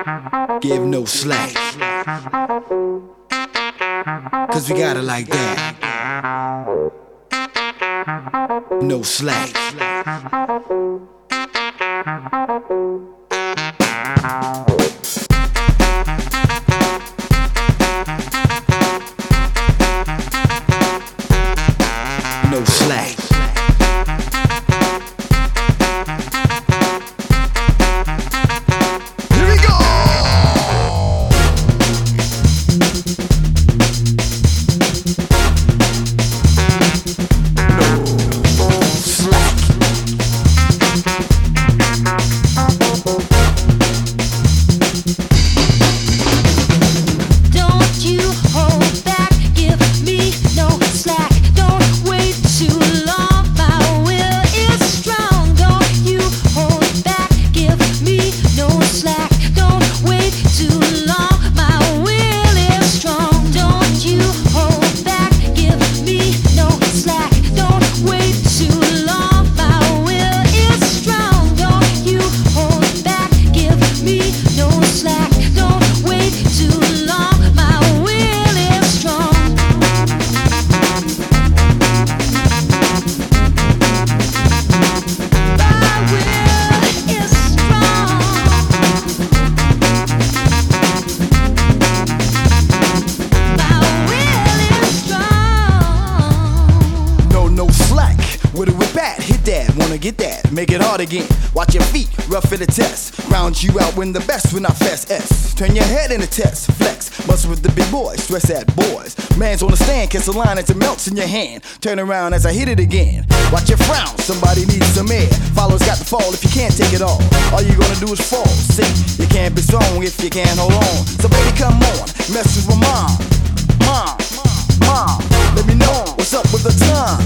Give no slack. Cause we got it like that. No slack. No slack. Here we go. Get that, make it hard again. Watch your feet, rough for the test. Round you out when the best, when I fast S. Turn your head in the test, flex. Muscle with the big boys, stress at boys. Man's on the stand, kiss a line until it melts in your hand. Turn around as I hit it again. Watch your frown, somebody needs some air. Followers got to fall if you can't take it all. All you gonna do is fall. See, you can't be strong if you can't hold on. So baby, come on, mess with my mom. Mom, let me know what's up with the time.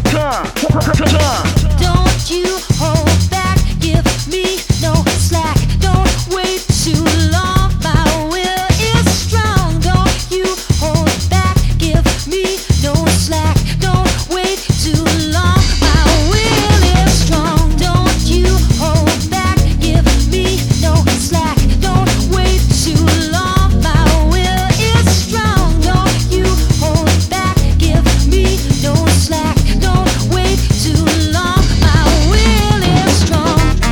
Don't you hold back, give me no slack. Don't wait too long, my will is strong. Don't you hold back, give me no slack. Don't wait too long, my will is strong. Don't you hold back, give me no slack. Don't wait too long, my will is strong. Don't you hold back, give me no slack. Don't wait too long, my will is strong.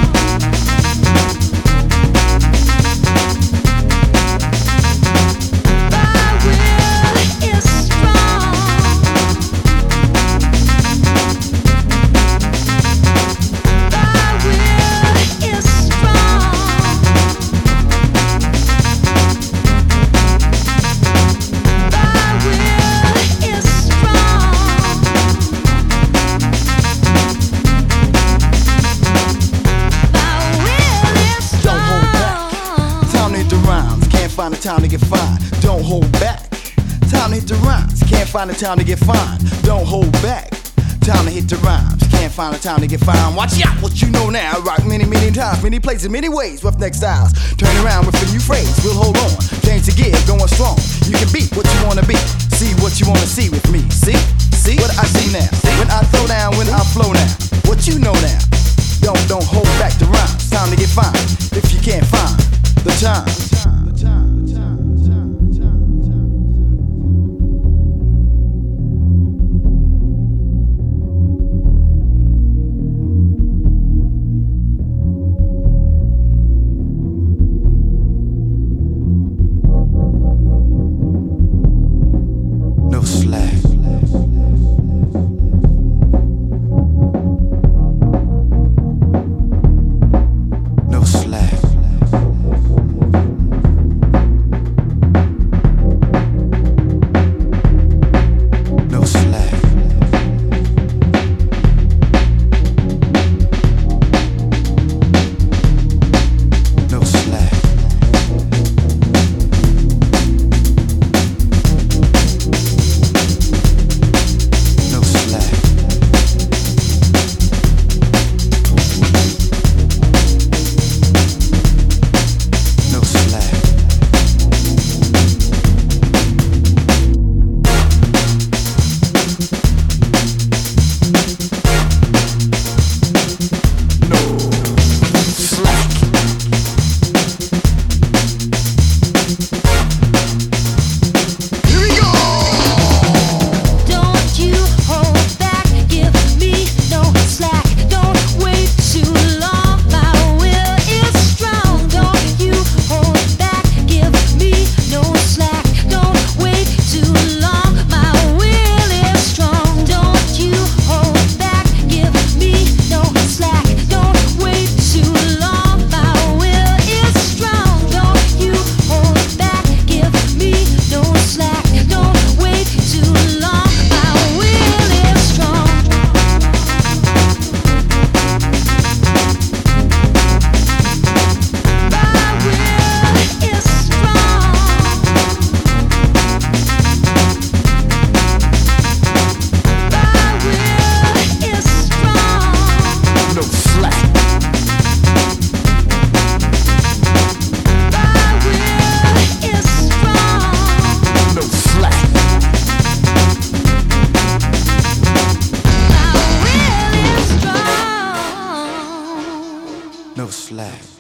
Find the time to get fine. Don't hold back. Time to hit the rhymes. Can't find the time to get fine. Don't hold back. Time to hit the rhymes. Can't find the time to get fine. Watch out what you know now. Rock many times, many places, many ways. Roughneck styles. Turn around with a new phrase. We'll hold on. Change the gear, going strong. You can be what you wanna be. See what you wanna see with me. See what I see now. When I throw down, when I flow now. What you know now. Don't hold back the rhymes. Time to get fine. If you can't find the time. no slack.